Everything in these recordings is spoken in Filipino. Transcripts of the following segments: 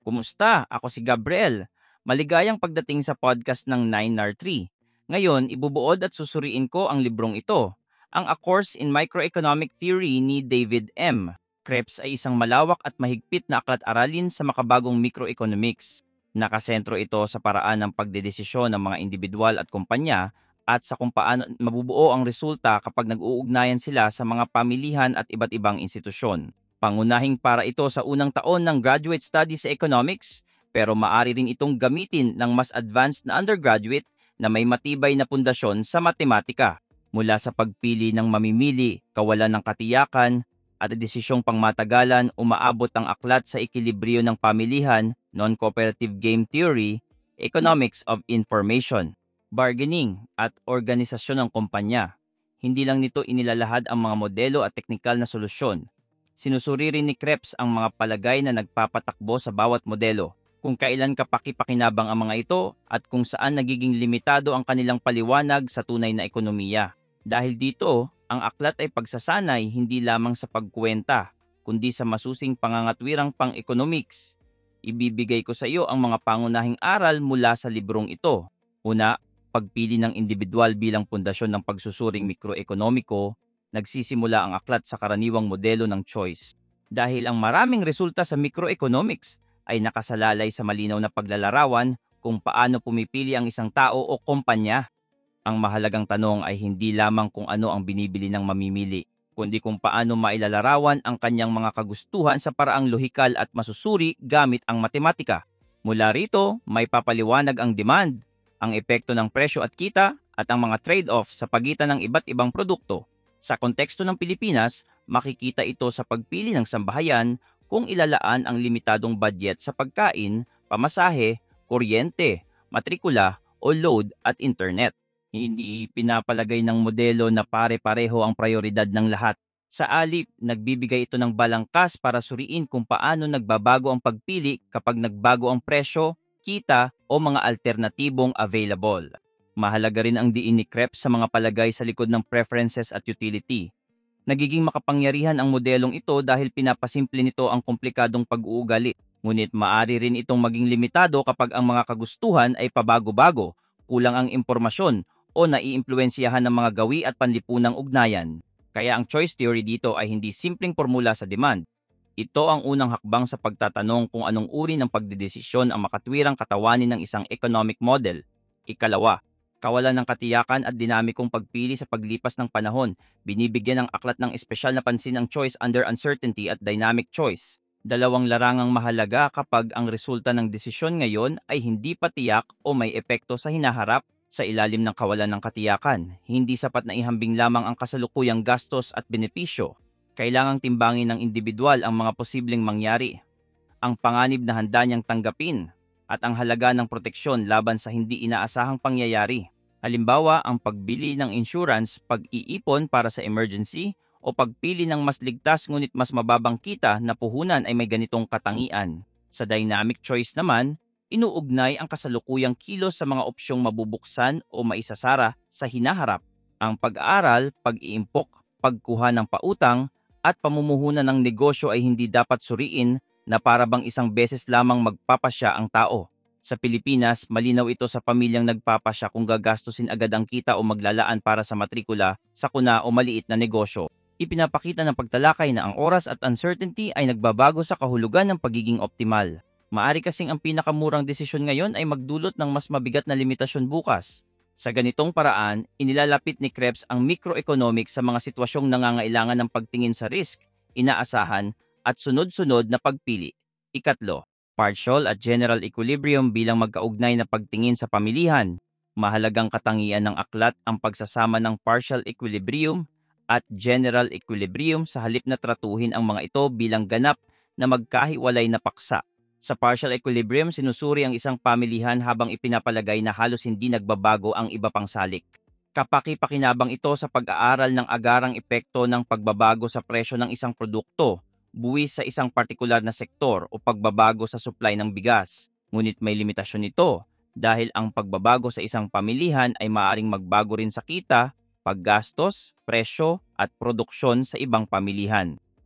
Kumusta? Ako si Gabriel. Maligayang pagdating sa podcast ng 9R3. Ngayon, ibubuod at susuriin ko ang librong ito, ang A Course in Microeconomic Theory ni David M. Krebs ay isang malawak at mahigpit na aklat-aralin sa makabagong microeconomics. Nakasentro ito sa paraan ng pagdedesisyon ng mga individual at kumpanya at sa kung paano mabubuo ang resulta kapag nag-uugnayan sila sa mga pamilihan at iba't ibang institusyon. Pangunahing para ito sa unang taon ng graduate studies sa economics, pero maari rin itong gamitin ng mas advanced na undergraduate na may matibay na pundasyon sa matematika. Mula sa pagpili ng mamimili, kawalan ng katiyakan, at desisyong pangmatagalan, umaabot ang aklat sa ekilibryo ng pamilihan, non-cooperative game theory, economics of information, bargaining, at organisasyon ng kumpanya. Hindi lang nito inilalahad ang mga modelo at teknikal na solusyon. Sinusuri rin ni Krebs ang mga palagay na nagpapatakbo sa bawat modelo, kung kailan kapaki-pakinabang ang mga ito at kung saan nagiging limitado ang kanilang paliwanag sa tunay na ekonomiya. Dahil dito, ang aklat ay pagsasanay hindi lamang sa pagkuwenta, kundi sa masusing pangangatwirang pang-economics. Ibibigay ko sa iyo ang mga pangunahing aral mula sa librong ito. Una, pagpili ng individual bilang pundasyon ng pagsusuring mikroekonomiko. Nagsisimula ang aklat sa karaniwang modelo ng choice. Dahil ang maraming resulta sa microeconomics ay nakasalalay sa malinaw na paglalarawan kung paano pumipili ang isang tao o kumpanya. Ang mahalagang tanong ay hindi lamang kung ano ang binibili ng mamimili, kundi kung paano mailalarawan ang kanyang mga kagustuhan sa paraang lohikal at masusuri gamit ang matematika. Mula rito, may papaliwanag ang demand, ang epekto ng presyo at kita, at ang mga trade-off sa pagitan ng iba't ibang produkto. Sa konteksto ng Pilipinas, makikita ito sa pagpili ng sambahayan kung ilalaan ang limitadong budget sa pagkain, pamasahe, kuryente, matrikula o load at internet. Hindi pinapalagay ng modelo na pare-pareho ang prioridad ng lahat. Sa alip, nagbibigay ito ng balangkas para suriin kung paano nagbabago ang pagpili kapag nagbago ang presyo, kita o mga alternatibong available. Mahalaga rin ang diin ni Krebs sa mga palagay sa likod ng preferences at utility. Nagiging makapangyarihan ang modelong ito dahil pinapasimple nito ang komplikadong pag-uugali. Ngunit maaari rin itong maging limitado kapag ang mga kagustuhan ay pabago-bago, kulang ang impormasyon o naiimpluwensyahan ng mga gawi at panlipunang ugnayan. Kaya ang choice theory dito ay hindi simpleng formula sa demand. Ito ang unang hakbang sa pagtatanong kung anong uri ng pagdedesisyon ang makatwirang katawanin ng isang economic model. Ikalawa, kawalan ng katiyakan at dinamikong pagpili sa paglipas ng panahon. Binibigyan ng aklat ng espesyal na pansin ang choice under uncertainty at dynamic choice. Dalawang larangang mahalaga kapag ang resulta ng desisyon ngayon ay hindi pa tiyak o may epekto sa hinaharap. Sa ilalim ng kawalan ng katiyakan, hindi sapat na ihambing lamang ang kasalukuyang gastos at benepisyo. Kailangang timbangin ng individual ang mga posibleng mangyari, ang panganib na handa niyang tanggapin, at ang halaga ng proteksyon laban sa hindi inaasahang pangyayari. Halimbawa, ang pagbili ng insurance, pag-iipon para sa emergency, o pagpili ng mas ligtas ngunit mas mababang kita na puhunan ay may ganitong katangian. Sa dynamic choice naman, inuugnay ang kasalukuyang kilos sa mga opsyong mabubuksan o maisasara sa hinaharap. Ang pag-aaral, pag-iimpok, pagkuha ng pautang, at pamumuhunan ng negosyo ay hindi dapat suriin na para bang isang beses lamang magpapasya ang tao. Sa Pilipinas, malinaw ito sa pamilyang nagpapasya kung gagastusin agad ang kita o maglalaan para sa matrikula, sakuna o maliit na negosyo. Ipinapakita ng pagtalakay na ang oras at uncertainty ay nagbabago sa kahulugan ng pagiging optimal. Maari kasing ang pinakamurang desisyon ngayon ay magdulot ng mas mabigat na limitasyon bukas. Sa ganitong paraan, inilalapit ni Krebs ang microeconomics sa mga sitwasyong nangangailangan ng pagtingin sa risk, inaasahan, at sunod-sunod na pagpili. Ikatlo, partial at general equilibrium bilang magkaugnay na pagtingin sa pamilihan. Mahalagang katangian ng aklat ang pagsasama ng partial equilibrium at general equilibrium sa halip na tratuhin ang mga ito bilang ganap na magkahiwalay na paksa. Sa partial equilibrium, sinusuri ang isang pamilihan habang ipinapalagay na halos hindi nagbabago ang iba pang salik. Kapaki-pakinabang ito sa pag-aaral ng agarang epekto ng pagbabago sa presyo ng isang produkto, buwis sa isang partikular na sektor o pagbabago sa supply ng bigas. Ngunit may limitasyon ito dahil ang pagbabago sa isang pamilihan ay maaaring magbago rin sa kita, paggastos, presyo at produksyon sa ibang pamilihan.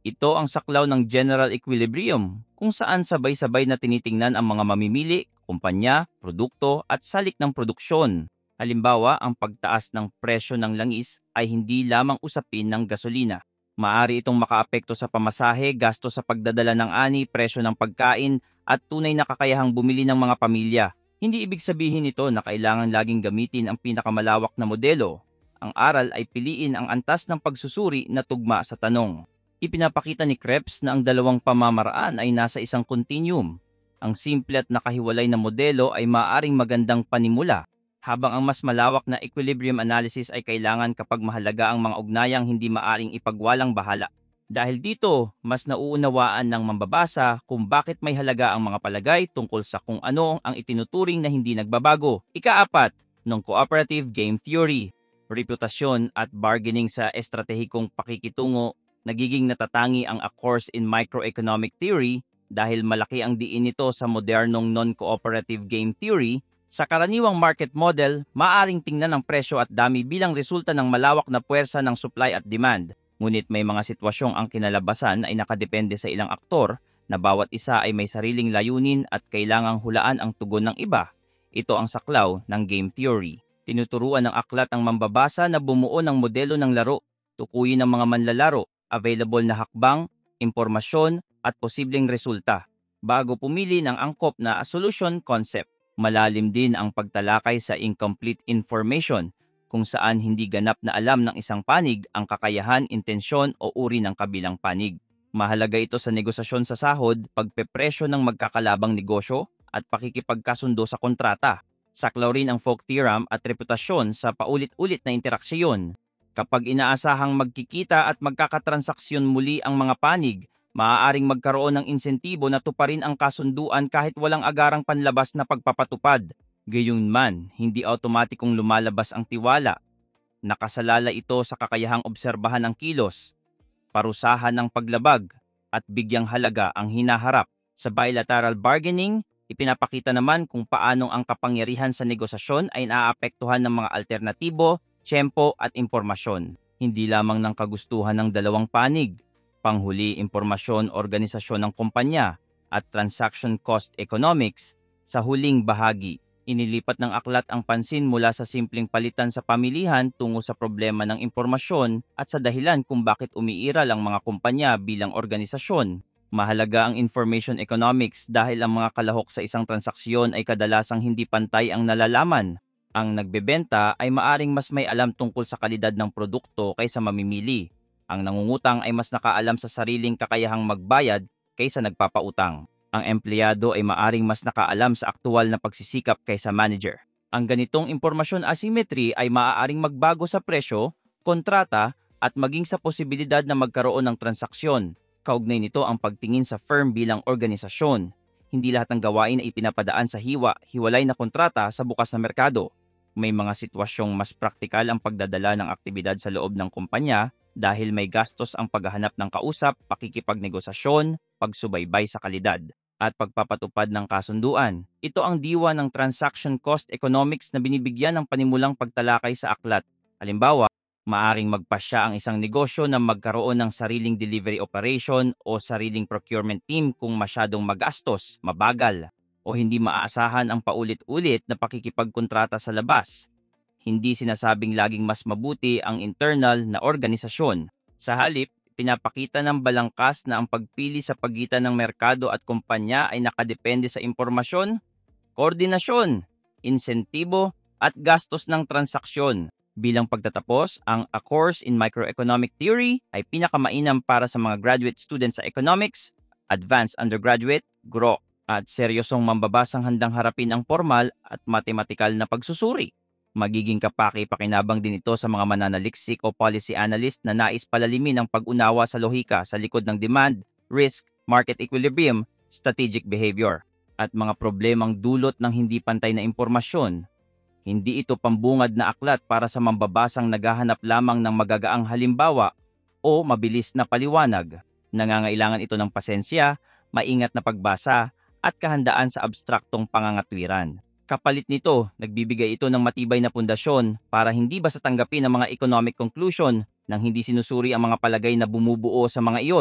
Ito ang saklaw ng general equilibrium, kung saan sabay-sabay na tinitingnan ang mga mamimili, kumpanya, produkto at salik ng produksyon. Halimbawa, ang pagtaas ng presyo ng langis ay hindi lamang usapin ng gasolina. Maaari itong makaapekto sa pamasahe, gasto sa pagdadala ng ani, presyo ng pagkain, at tunay na kakayahang bumili ng mga pamilya. Hindi ibig sabihin nito na kailangan laging gamitin ang pinakamalawak na modelo. Ang aral ay piliin ang antas ng pagsusuri na tugma sa tanong. Ipinapakita ni Krebs na ang dalawang pamamaraan ay nasa isang continuum. Ang simple at nakahiwalay na modelo ay maaaring magandang panimula, habang ang mas malawak na equilibrium analysis ay kailangan kapag mahalaga ang mga ugnayang hindi maaring ipagwalang bahala. Dahil dito, mas nauunawaan ng mambabasa kung bakit may halaga ang mga palagay tungkol sa kung ano ang itinuturing na hindi nagbabago. Ika-4 ng Cooperative Game Theory. Reputasyon at bargaining sa estratehikong pakikitungo. Nagiging natatangi ang A Course in Microeconomic Theory dahil malaki ang diin nito sa modernong non-cooperative game theory. Sa karaniwang market model, maaring tingnan ang presyo at dami bilang resulta ng malawak na puwersa ng supply at demand. Ngunit may mga sitwasyong ang kinalabasan ay nakadepende sa ilang aktor na bawat isa ay may sariling layunin at kailangang hulaan ang tugon ng iba. Ito ang saklaw ng game theory. Tinuturuan ng aklat ang mambabasa na bumuo ng modelo ng laro, tukuyin ng mga manlalaro, available na hakbang, impormasyon at posibleng resulta bago pumili ng angkop na solution concept. Malalim din ang pagtalakay sa incomplete information kung saan hindi ganap na alam ng isang panig ang kakayahan, intensyon o uri ng kabilang panig. Mahalaga ito sa negosasyon sa sahod, pagpepresyo ng magkakalabang negosyo at pakikipagkasundo sa kontrata. Saklaw rin ang folk theorem at reputasyon sa paulit-ulit na interaksyon. Kapag inaasahang magkikita at magkakatransaksyon muli ang mga panig, maaaring magkaroon ng insentibo na tuparin ang kasunduan kahit walang agarang panlabas na pagpapatupad. Gayunman, hindi automatikong lumalabas ang tiwala. Nakasalala ito sa kakayahang obserbahan ang kilos, parusahan ng paglabag, at bigyang halaga ang hinaharap. Sa bilateral bargaining, ipinapakita naman kung paanong ang kapangyarihan sa negosasyon ay naaapektuhan ng mga alternatibo, tiyempo at impormasyon. Hindi lamang ng kagustuhan ng dalawang panig. Panghuli, impormasyon, organisasyon ng kumpanya, at transaction cost economics. Sa huling bahagi, inilipat ng aklat ang pansin mula sa simpleng palitan sa pamilihan tungo sa problema ng impormasyon at sa dahilan kung bakit umiiral ang mga kumpanya bilang organisasyon. Mahalaga ang information economics dahil ang mga kalahok sa isang transaksyon ay kadalasang hindi pantay ang nalalaman. Ang nagbebenta ay maaring mas may alam tungkol sa kalidad ng produkto kaysa mamimili. Ang nangungutang ay mas nakaalam sa sariling kakayahang magbayad kaysa nagpapautang. Ang empleyado ay maaring mas nakaalam sa aktual na pagsisikap kaysa manager. Ang ganitong impormasyon asymmetry ay maaaring magbago sa presyo, kontrata, at maging sa posibilidad na magkaroon ng transaksyon. Kaugnay nito ang pagtingin sa firm bilang organisasyon. Hindi lahat ng gawain ay ipinapadaan sa hiwalay na kontrata sa bukas na merkado. May mga sitwasyong mas praktikal ang pagdadala ng aktibidad sa loob ng kumpanya dahil may gastos ang paghahanap ng kausap, pakikipagnegosasyon, pagsubaybay sa kalidad, at pagpapatupad ng kasunduan. Ito ang diwa ng transaction cost economics na binibigyan ng panimulang pagtalakay sa aklat. Halimbawa, maaring magpasya ang isang negosyo na magkaroon ng sariling delivery operation o sariling procurement team kung masyadong magastos, mabagal, o hindi maaasahan ang paulit-ulit na pakikipagkontrata sa labas. Hindi sinasabing laging mas mabuti ang internal na organisasyon. Sa halip, pinapakita ng balangkas na ang pagpili sa pagitan ng merkado at kumpanya ay nakadepende sa impormasyon, koordinasyon, insentibo, at gastos ng transaksyon. Bilang pagtatapos, ang A Course in Microeconomic Theory ay pinakamainam para sa mga graduate students sa economics, advanced undergraduate, GRO, at seryosong mambabasang handang harapin ang formal at matematikal na pagsusuri. Magiging kapaki-pakinabang din ito sa mga mananaliksik o policy analyst na nais palalimin ang pag-unawa sa lohika sa likod ng demand, risk, market equilibrium, strategic behavior, at mga problemang dulot ng hindi pantay na impormasyon. Hindi ito pambungad na aklat para sa mambabasang naghahanap lamang ng magagaang halimbawa o mabilis na paliwanag. Nangangailangan ito ng pasensya, maingat na pagbasa, at kahandaan sa abstraktong pangangatwiran. Kapalit nito, nagbibigay ito ng matibay na pundasyon para hindi basta tanggapin ang mga economic conclusion nang hindi sinusuri ang mga palagay na bumubuo sa mga iyon.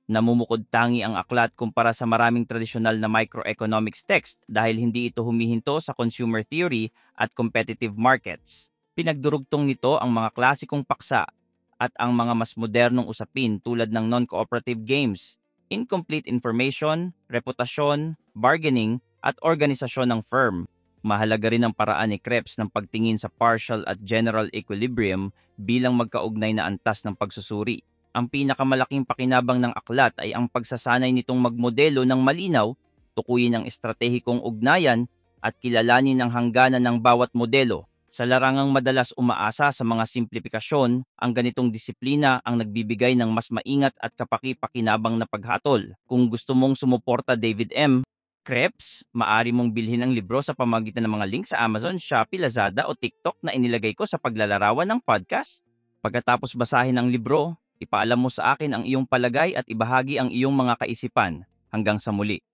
Namumukod-tangi ang aklat kumpara sa maraming tradisyonal na microeconomics text dahil hindi ito humihinto sa consumer theory at competitive markets. Pinagdurugtong nito ang mga klasikong paksa at ang mga mas modernong usapin tulad ng non-cooperative games, incomplete information, reputasyon, bargaining, at organisasyon ng firm. Mahalaga rin ang paraan ni Krebs ng pagtingin sa partial at general equilibrium bilang magkaugnay na antas ng pagsusuri. Ang pinakamalaking pakinabang ng aklat ay ang pagsasanay nitong magmodelo ng malinaw, tukuyin ang estratehikong ugnayan, at kilalanin ang hangganan ng bawat modelo. Sa larangang madalas umaasa sa mga simplifikasyon, ang ganitong disiplina ang nagbibigay ng mas maingat at kapaki-pakinabang na paghatol. Kung gusto mong sumuporta David M. Krebs, maaari mong bilhin ang libro sa pamamagitan ng mga link sa Amazon, Shopee, Lazada o TikTok na inilagay ko sa paglalarawan ng podcast. Pagkatapos basahin ang libro, ipaalam mo sa akin ang iyong palagay at ibahagi ang iyong mga kaisipan. Hanggang sa muli.